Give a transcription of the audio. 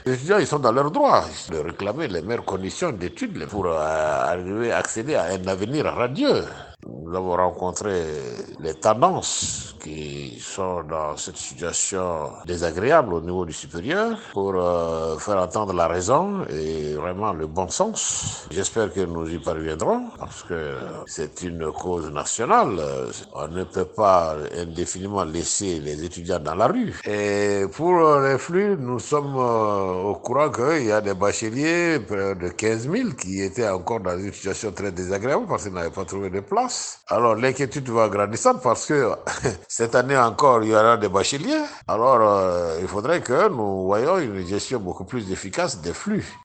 Les étudiants, ils sont dans leurs droits de réclamer les meilleures conditions d'études pour arriver à accéder à un avenir radieux. Nous avons rencontré les tendances qui sont dans cette situation désagréable au niveau du supérieur pour faire entendre la raison et vraiment le bon sens. J'espère que nous y parviendrons parce que c'est une cause nationale. On ne peut pas indéfiniment laisser les étudiants dans la rue. Et pour les flux, nous sommes au courant qu'il y a des bacheliers, près de 15 000, qui étaient encore dans une situation très désagréable parce qu'ils n'avaient pas trouvé de place. Alors l'inquiétude va grandissante parce que cette année encore, il y aura des bacheliers. Alors il faudrait que nous voyions une gestion beaucoup plus efficace des flux.